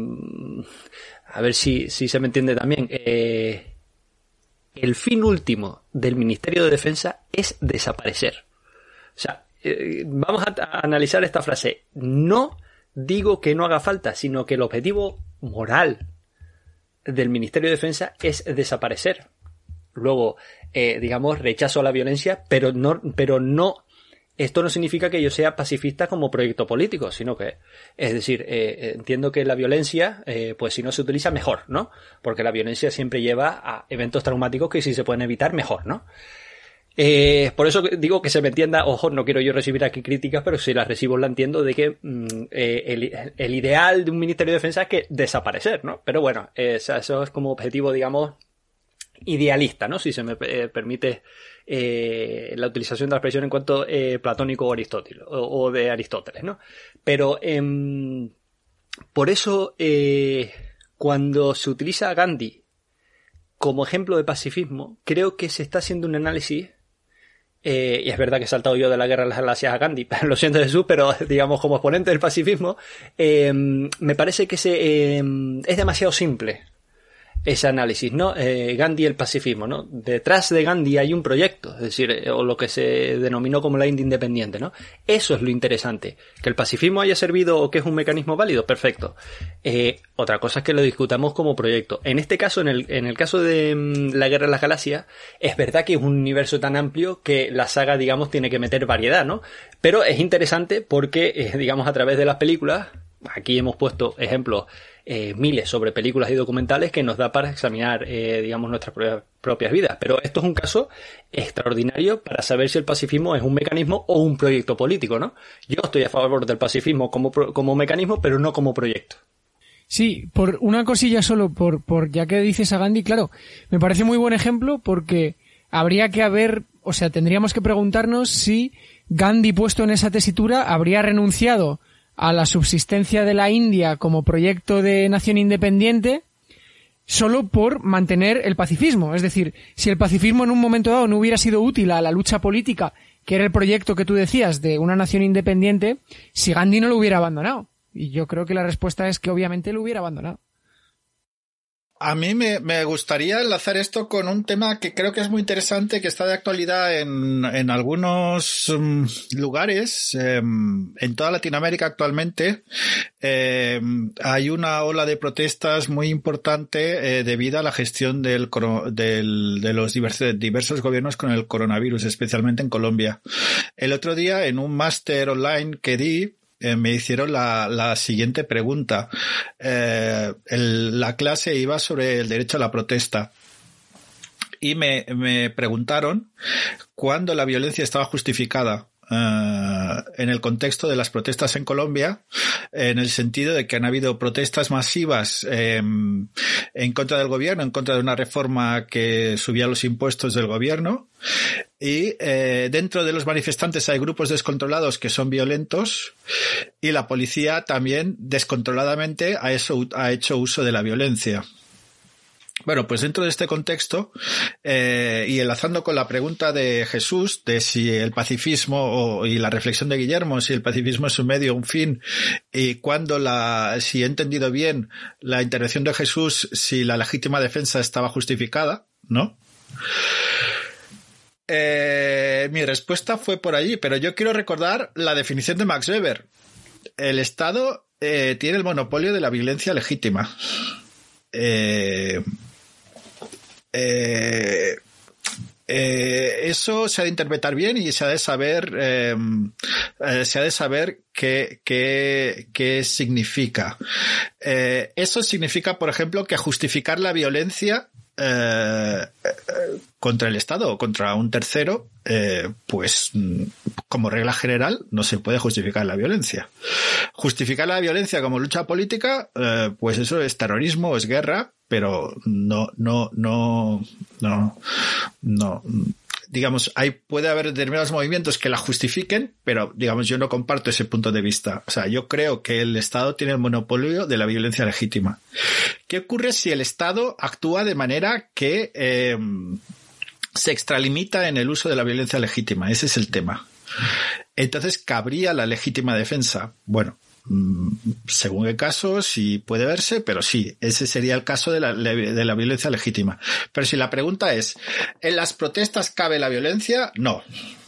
a ver si, si se me entiende también. Eh, el fin último del Ministerio de Defensa es desaparecer. O sea, eh, vamos a, a analizar esta frase. No digo que no haga falta, sino que el objetivo moral del Ministerio de Defensa es desaparecer. Luego, eh, digamos, rechazo a la violencia, pero no, pero no. Esto no significa que yo sea pacifista como proyecto político, sino que, es decir, eh, entiendo que la violencia, eh, pues si no se utiliza, mejor, ¿no? Porque la violencia siempre lleva a eventos traumáticos que si se pueden evitar, mejor, ¿no? Eh, por eso digo que se me entienda, ojo, no quiero yo recibir aquí críticas, pero si las recibo la entiendo de que mm, eh, el, el ideal de un Ministerio de Defensa es que desaparecer, ¿no? Pero bueno, eh, eso es como objetivo, digamos, idealista, ¿no? Si se me eh, permite eh, la utilización de la expresión en cuanto eh, platónico o Aristóteles, o, o de Aristóteles, ¿no? Pero eh, por eso eh, cuando se utiliza a Gandhi como ejemplo de pacifismo, creo que se está haciendo un análisis Eh, y es verdad que he saltado yo de la guerra de las galaxias a Gandhi, lo siento Jesús, pero digamos como exponente del pacifismo, eh, me parece que ese, eh, es demasiado simple ese análisis, ¿no? Eh, Gandhi y el pacifismo, ¿no? Detrás de Gandhi hay un proyecto, es decir, eh, o lo que se denominó como la India independiente, ¿no? Eso es lo interesante. Que el pacifismo haya servido o que es un mecanismo válido, perfecto. Eh, otra cosa es que lo discutamos como proyecto. En este caso, en el, en el caso de mm, la Guerra de las Galaxias, es verdad que es un universo tan amplio que la saga, digamos, tiene que meter variedad, ¿no? Pero es interesante porque, eh, digamos, a través de las películas, aquí hemos puesto ejemplos Eh, miles sobre películas y documentales que nos da para examinar, eh, digamos, nuestras propias, propias vidas. Pero esto es un caso extraordinario para saber si el pacifismo es un mecanismo o un proyecto político, ¿no? Yo estoy a favor del pacifismo como, como mecanismo, pero no como proyecto. Sí, por una cosilla solo, por, por ya que dices a Gandhi, claro, me parece muy buen ejemplo porque habría que haber, o sea, tendríamos que preguntarnos si Gandhi, puesto en esa tesitura, habría renunciado a la subsistencia de la India como proyecto de nación independiente solo por mantener el pacifismo. Es decir, si el pacifismo en un momento dado no hubiera sido útil a la lucha política, que era el proyecto que tú decías de una nación independiente, si Gandhi no lo hubiera abandonado. Y yo creo que la respuesta es que obviamente lo hubiera abandonado. A mí me, me gustaría enlazar esto con un tema que creo que es muy interesante, que está de actualidad en, en algunos um, lugares, eh, en toda Latinoamérica actualmente. Eh, hay una ola de protestas muy importante eh, debido a la gestión del, del, de los diversos, diversos gobiernos con el coronavirus, especialmente en Colombia. El otro día, en un máster online que di, Eh, me hicieron la, la siguiente pregunta. Eh, el, la clase iba sobre el derecho a la protesta y me, me preguntaron cuándo la violencia estaba justificada. Uh, en el contexto de las protestas en Colombia, en el sentido de que han habido protestas masivas eh, en contra del gobierno, en contra de una reforma que subía los impuestos del gobierno, y eh, dentro de los manifestantes hay grupos descontrolados que son violentos, y la policía también descontroladamente ha, eso, ha hecho uso de la violencia. Bueno, pues dentro de este contexto, eh, y enlazando con la pregunta de Jesús, de si el pacifismo, o, y la reflexión de Guillermo, si el pacifismo es un medio o un fin, y cuando la, si he entendido bien la intervención de Jesús, si la legítima defensa estaba justificada, ¿no? Eh, mi respuesta fue por allí, pero yo quiero recordar la definición de Max Weber. El Estado eh, tiene el monopolio de la violencia legítima. Eh, eh, eh, eso se ha de interpretar bien y se ha de saber eh, eh, se ha de saber qué, qué, qué significa. Eh, eso significa, por ejemplo, que justificar la violencia eh, eh, contra el Estado o contra un tercero, eh, pues como regla general no se puede justificar la violencia. Justificar la violencia como lucha política, eh, pues eso es terrorismo, es guerra, pero no, no, no, no, no. Digamos, hay, puede haber determinados movimientos que la justifiquen, pero, digamos, yo no comparto ese punto de vista. O sea, yo creo que el Estado tiene el monopolio de la violencia legítima. ¿Qué ocurre si el Estado actúa de manera que eh, se extralimita en el uso de la violencia legítima? Ese es el tema. Entonces, ¿cabría la legítima defensa? Bueno, según el caso, sí puede verse, pero sí, ese sería el caso de la, de la violencia legítima. Pero si la pregunta es, ¿en las protestas cabe la violencia? No.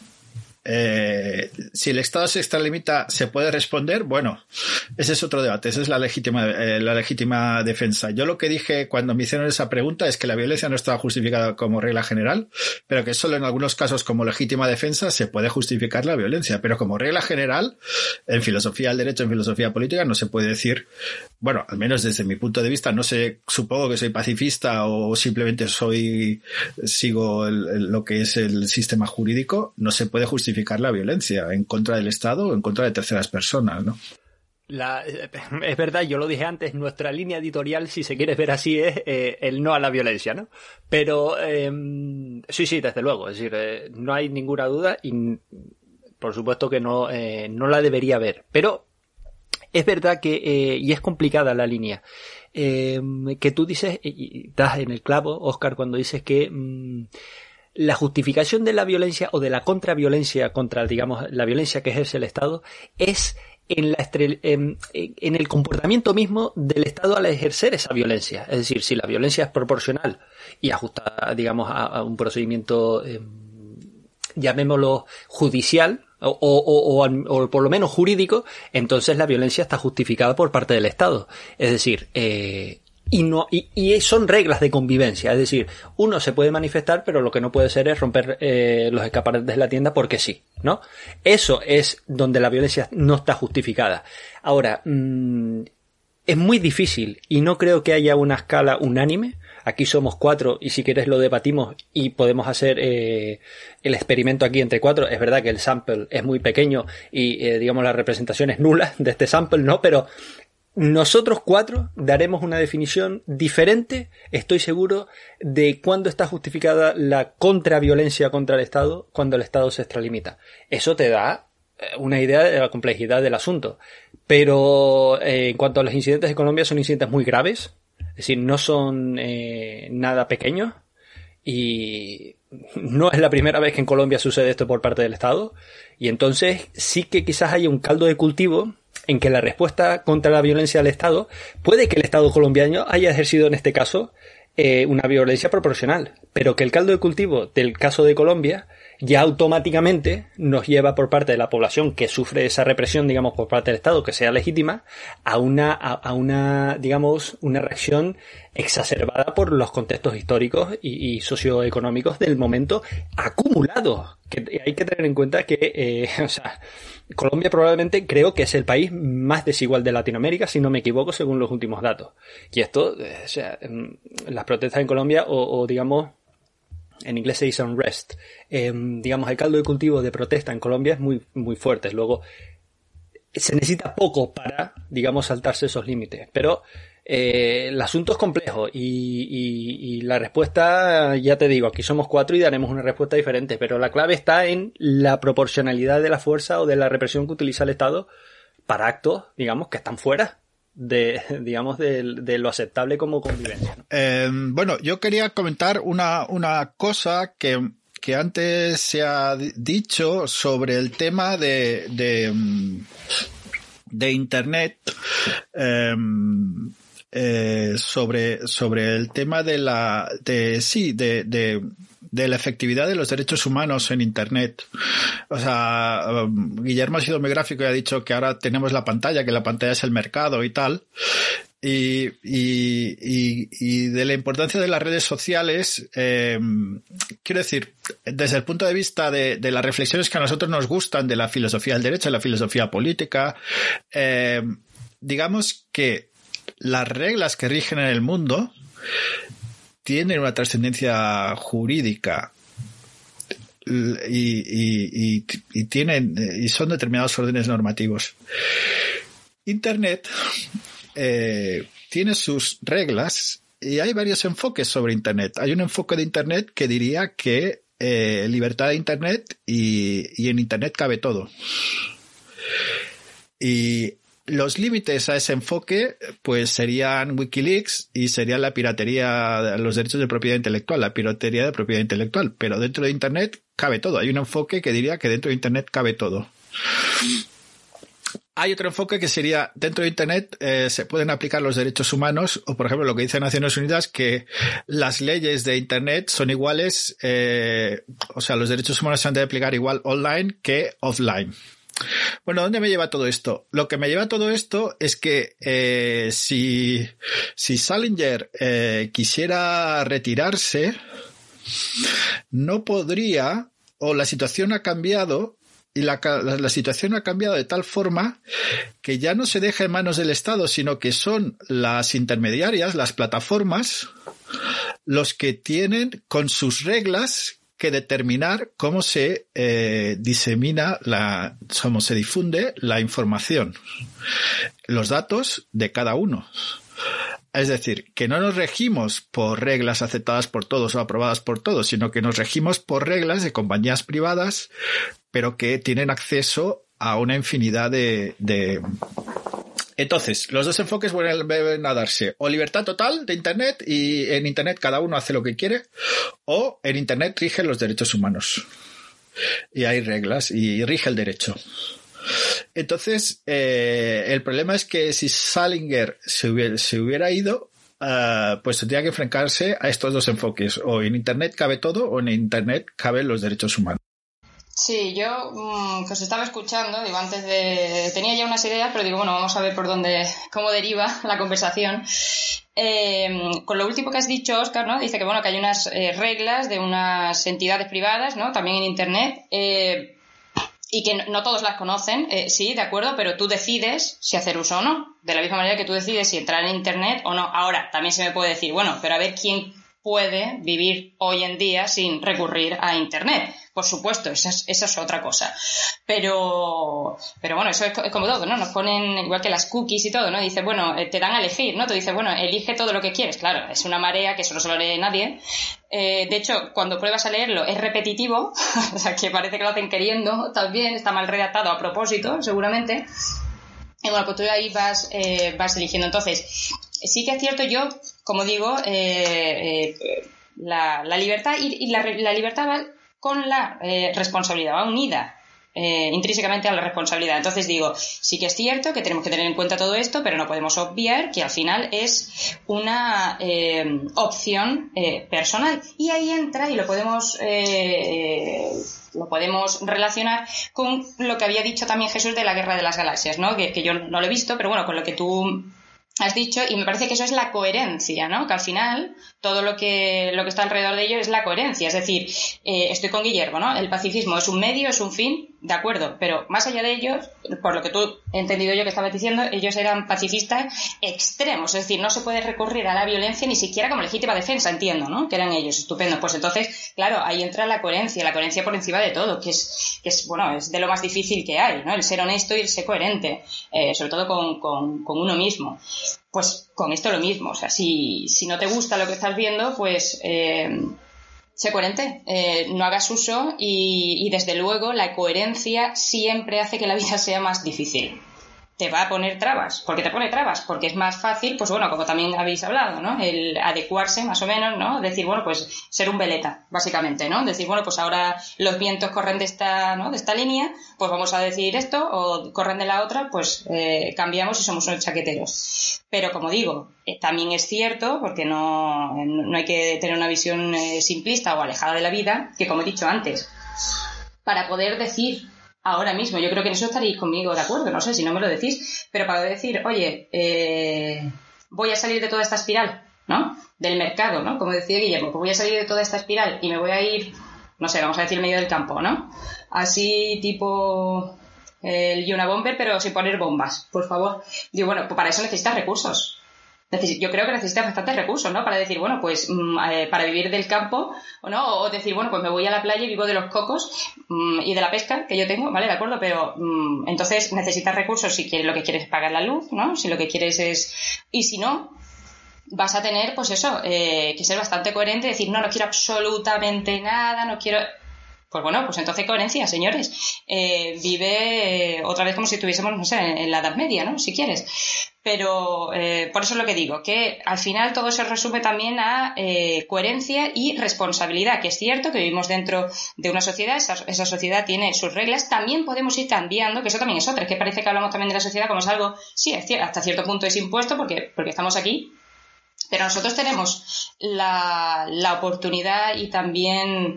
Eh, si el Estado se extralimita, ¿se puede responder? Bueno, ese es otro debate, esa es la legítima, eh, la legítima defensa. Yo lo que dije cuando me hicieron esa pregunta es que la violencia no estaba justificada como regla general, pero que solo en algunos casos como legítima defensa se puede justificar la violencia, pero como regla general, en filosofía del derecho, en filosofía política, no se puede decir, bueno, al menos desde mi punto de vista, no sé, supongo que soy pacifista o simplemente soy, sigo el, el, lo que es el sistema jurídico, no se puede justificar la violencia en contra del Estado o en contra de terceras personas, ¿no? La, es verdad, yo lo dije antes, nuestra línea editorial, si se quiere ver así, es eh, el no a la violencia, ¿no? Pero eh, sí, sí, desde luego, es decir, eh, no hay ninguna duda y por supuesto que no, eh, no la debería haber. Pero es verdad que, eh, y es complicada la línea, eh, que tú dices, y das en el clavo, Óscar, cuando dices que... Mm, la justificación de la violencia o de la contraviolencia contra, digamos, la violencia que ejerce el Estado es en, la estre- en, en el comportamiento mismo del Estado al ejercer esa violencia. Es decir, si la violencia es proporcional y ajustada, digamos, a, a un procedimiento, eh, llamémoslo judicial, o, o, o, o, o por lo menos jurídico, entonces la violencia está justificada por parte del Estado. Es decir, eh, y no y, y son reglas de convivencia. Es decir, uno se puede manifestar, pero lo que no puede ser es romper eh, los escaparates de la tienda porque sí, ¿no? Eso es donde la violencia no está justificada. Ahora, mmm, es muy difícil y no creo que haya una escala unánime. Aquí somos cuatro y si quieres lo debatimos y podemos hacer eh, el experimento aquí entre cuatro. Es verdad que el sample es muy pequeño y eh, digamos la representación es nula de este sample, ¿no? Pero nosotros cuatro daremos una definición diferente, estoy seguro, de cuándo está justificada la contraviolencia contra el Estado cuando el Estado se extralimita. Eso te da una idea de la complejidad del asunto. Pero eh, en cuanto a los incidentes de Colombia, son incidentes muy graves. Es decir, no son eh, nada pequeños y no es la primera vez que en Colombia sucede esto por parte del Estado y entonces sí que quizás haya un caldo de cultivo en que la respuesta contra la violencia del Estado puede que el Estado colombiano haya ejercido en este caso eh, una violencia proporcional, pero que el caldo de cultivo del caso de Colombia ya automáticamente nos lleva por parte de la población que sufre esa represión, digamos, por parte del Estado, que sea legítima, a una, a, a una, digamos, una reacción exacerbada por los contextos históricos y, y socioeconómicos del momento acumulado. Que hay que tener en cuenta que, eh, o sea, Colombia probablemente creo que es el país más desigual de Latinoamérica, si no me equivoco, según los últimos datos. Y esto, eh, o sea, las protestas en Colombia o, o digamos, en inglés se dice unrest, eh, digamos, el caldo de cultivo de protesta en Colombia es muy, muy fuerte. Luego, se necesita poco para, digamos, saltarse esos límites. Pero eh, el asunto es complejo y, y, y la respuesta, ya te digo, aquí somos cuatro y daremos una respuesta diferente. Pero la clave está en la proporcionalidad de la fuerza o de la represión que utiliza el Estado para actos, digamos, que están fuera de, digamos, de, de lo aceptable como convivencia, ¿no? Eh, bueno, yo quería comentar una, una cosa que, que antes se ha dicho sobre el tema de, de, de Internet, eh, eh, sobre, sobre el tema de la, de, sí, de, de, de la efectividad de los derechos humanos en Internet. O sea, um, Guillermo ha sido muy gráfico y ha dicho que ahora tenemos la pantalla, que la pantalla es el mercado y tal. Y, y, y, y de la importancia de las redes sociales, eh, quiero decir, desde el punto de vista de, de las reflexiones que a nosotros nos gustan de la filosofía del derecho, de la filosofía política, eh, digamos que las reglas que rigen en el mundo tienen una trascendencia jurídica y, y, y, y tienen y son determinados órdenes normativos. Internet eh, tiene sus reglas y hay varios enfoques sobre Internet. Hay un enfoque de Internet que diría que eh, libertad de Internet y, y en Internet cabe todo. Y los límites a ese enfoque pues serían WikiLeaks y sería la piratería, los derechos de propiedad intelectual, la piratería de propiedad intelectual. Pero dentro de Internet cabe todo. Hay un enfoque que diría que dentro de Internet cabe todo. Hay otro enfoque que sería dentro de Internet eh, se pueden aplicar los derechos humanos o, por ejemplo, lo que dice Naciones Unidas, que las leyes de Internet son iguales, eh, o sea, los derechos humanos se han de aplicar igual online que offline. Bueno, ¿dónde me lleva todo esto? Lo que me lleva todo esto es que eh, si, si Salinger eh, quisiera retirarse, no podría, o la situación ha cambiado, y la, la, la situación ha cambiado de tal forma que ya no se deja en manos del Estado, sino que son las intermediarias, las plataformas, los que tienen con sus reglas que determinar cómo se eh, disemina, la, cómo se difunde la información, los datos de cada uno. Es decir, que no nos regimos por reglas aceptadas por todos o aprobadas por todos, sino que nos regimos por reglas de compañías privadas, pero que tienen acceso a una infinidad de, de Entonces, los dos enfoques vuelven a darse o libertad total de Internet y en Internet cada uno hace lo que quiere, o en Internet rigen los derechos humanos. Y hay reglas y rige el derecho. Entonces, eh, el problema es que si Salinger se hubiera, se hubiera ido, uh, pues tendría que enfrentarse a estos dos enfoques. O en Internet cabe todo o en Internet caben los derechos humanos. Sí, yo mmm, que os estaba escuchando, digo, antes de... Tenía ya unas ideas, pero digo, bueno, vamos a ver por dónde, cómo deriva la conversación. Eh, con lo último que has dicho, Óscar, ¿no? Dice que, bueno, que hay unas eh, reglas de unas entidades privadas, ¿no? También en Internet, eh, y que no, no todos las conocen, eh, sí, de acuerdo, pero tú decides si hacer uso o no. De la misma manera que tú decides si entrar en Internet o no. Ahora, también se me puede decir, bueno, pero a ver quién puede vivir hoy en día sin recurrir a Internet. Por supuesto, esa es, esa es otra cosa. Pero, pero bueno, eso es, es como todo, ¿no? Nos ponen, igual que las cookies y todo, ¿no? Dice, bueno, te dan a elegir, ¿no? Tú dices, bueno, elige todo lo que quieres. Claro, es una marea que eso no se lo lee nadie. Eh, de hecho, cuando pruebas a leerlo es repetitivo, o sea, que parece que lo hacen queriendo también, está mal redactado a propósito, seguramente. Y bueno, pues tú ahí vas, eh, vas eligiendo. Entonces, sí que es cierto, yo, como digo, eh, eh, la, la libertad y, y la, la libertad va con la eh, responsabilidad, va unida eh, intrínsecamente a la responsabilidad. Entonces digo, sí que es cierto que tenemos que tener en cuenta todo esto, pero no podemos obviar que al final es una eh, opción eh, personal. Y ahí entra, y lo podemos... Eh, lo podemos relacionar con lo que había dicho también Jesús de la Guerra de las Galaxias, ¿no? Que, que yo no lo he visto, pero bueno, con lo que tú has dicho, y me parece que eso es la coherencia, ¿no? Que al final todo lo que lo que está alrededor de ello es la coherencia. Es decir, eh, estoy con Guillermo, ¿no? El pacifismo es un medio, es un fin, de acuerdo, pero más allá de ellos, por lo que tú he entendido yo que estabas diciendo, ellos eran pacifistas extremos, es decir, no se puede recurrir a la violencia ni siquiera como legítima defensa, entiendo, ¿no? Que eran ellos, estupendo. Pues entonces, claro, ahí entra la coherencia, la coherencia por encima de todo, que es, que es bueno, es de lo más difícil que hay, ¿no? El ser honesto y el ser coherente, eh, sobre todo con, con, con uno mismo. Pues con esto lo mismo, o sea, si, si no te gusta lo que estás viendo, pues eh, sé coherente, eh, no hagas uso y, y desde luego la coherencia siempre hace que la vida sea más difícil. Te va a poner trabas. ¿Por qué te pone trabas? Porque es más fácil, pues bueno, como también habéis hablado, ¿no? El adecuarse más o menos, ¿no? Decir, bueno, pues ser un veleta, básicamente, ¿no? Decir, bueno, pues ahora los vientos corren de esta, ¿no? De esta línea, pues vamos a decir esto, o corren de la otra, pues eh, cambiamos y somos unos chaqueteros. Pero como digo, eh, también es cierto, porque no, no hay que tener una visión eh, simplista o alejada de la vida, que como he dicho antes, para poder decir ahora mismo, yo creo que en eso estaréis conmigo de acuerdo, no sé si no me lo decís, pero para decir, oye, eh, voy a salir de toda esta espiral, ¿no? Del mercado, ¿no? Como decía Guillermo, pues voy a salir de toda esta espiral y me voy a ir, no sé, vamos a decir medio del campo, ¿no? Así tipo el Unabomber, pero sin poner bombas, por favor. Digo, bueno, pues para eso necesitas recursos. Yo creo que necesitas bastantes recursos, ¿no? Para decir, bueno, pues mmm, eh, para vivir del campo, o no, o decir, bueno, pues me voy a la playa y vivo de los cocos mmm, y de la pesca que yo tengo, ¿vale? De acuerdo, pero mmm, entonces necesitas recursos si quieres, lo que quieres es pagar la luz, ¿no? Si lo que quieres es... Y si no, vas a tener, pues eso, eh, que ser bastante coherente, decir, no, no quiero absolutamente nada, no quiero... Pues bueno, pues entonces coherencia, señores. Eh, vive eh, otra vez como si estuviésemos, no sé, en, en la Edad Media, ¿no? Si quieres. Pero eh, por eso es lo que digo, que al final todo se resume también a eh, coherencia y responsabilidad, que es cierto que vivimos dentro de una sociedad, esa, esa sociedad tiene sus reglas, también podemos ir cambiando, que eso también es otra, es que parece que hablamos también de la sociedad como es algo, sí, es cierto, hasta cierto punto es impuesto porque, porque estamos aquí. Pero nosotros tenemos la, la oportunidad y también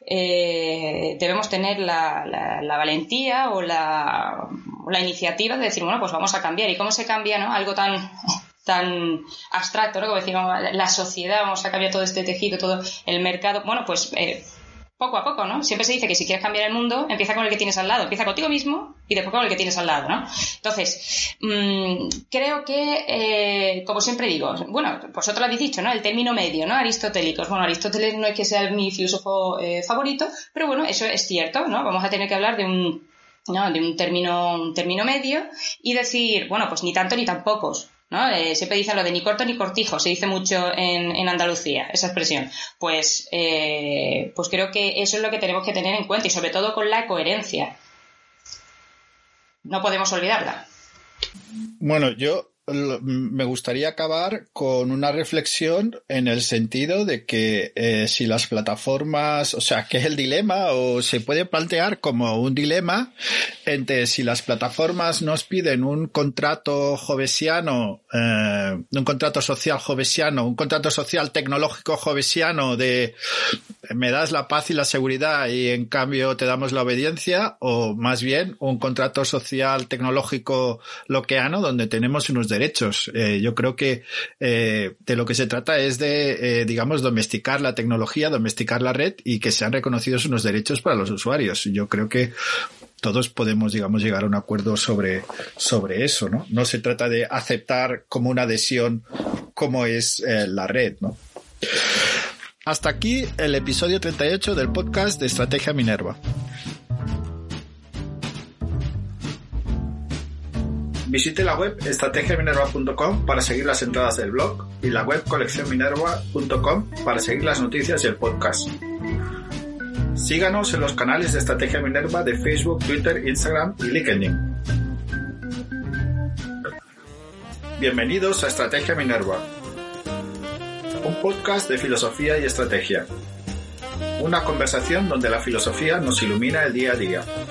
eh, debemos tener la, la, la valentía o la, o la iniciativa de decir, bueno, pues vamos a cambiar. ¿Y cómo se cambia, no? Algo tan, tan abstracto, ¿no? Como decir, la sociedad, vamos a cambiar todo este tejido, todo el mercado. Bueno, pues... Eh, poco a poco, ¿no? Siempre se dice que si quieres cambiar el mundo, empieza con el que tienes al lado, empieza contigo mismo y después con el que tienes al lado, ¿no? Entonces, mmm, creo que, eh, como siempre digo, bueno, vosotros lo habéis dicho, ¿no? El término medio, ¿no? Aristotélicos. Bueno, Aristóteles no es que sea mi filósofo eh, favorito, pero bueno, eso es cierto, ¿no? Vamos a tener que hablar de un, ¿no? De un término, un término medio y decir, bueno, pues ni tanto ni tan pocos, ¿no? Eh, siempre dicen lo de ni corto ni cortijo, se dice mucho en, en Andalucía, esa expresión. Pues, eh, pues creo que eso es lo que tenemos que tener en cuenta y sobre todo con la coherencia. No podemos olvidarla. Bueno, yo me gustaría acabar con una reflexión en el sentido de que eh, si las plataformas, o sea, que es el dilema, o se puede plantear como un dilema entre si las plataformas nos piden un contrato jovesiano, eh, un contrato social jovesiano, un contrato social tecnológico jovesiano de me das la paz y la seguridad y en cambio te damos la obediencia, o más bien un contrato social tecnológico loqueano donde tenemos unos derechos. Eh, yo creo que eh, de lo que se trata es de, eh, digamos, domesticar la tecnología, domesticar la red y que sean reconocidos unos derechos para los usuarios. Yo creo que todos podemos, digamos, llegar a un acuerdo sobre, sobre eso, ¿no? No se trata de aceptar como una adhesión como es eh, la red, ¿no? Hasta aquí el episodio treinta y ocho del podcast de Estrategia Minerva. Visite la web estrategia minerva punto com para seguir las entradas del blog y la web colección minerva punto com para seguir las noticias y el podcast. Síganos en los canales de Estrategia Minerva de Facebook, Twitter, Instagram y LinkedIn. Bienvenidos a Estrategia Minerva, un podcast de filosofía y estrategia. Una conversación donde la filosofía nos ilumina el día a día.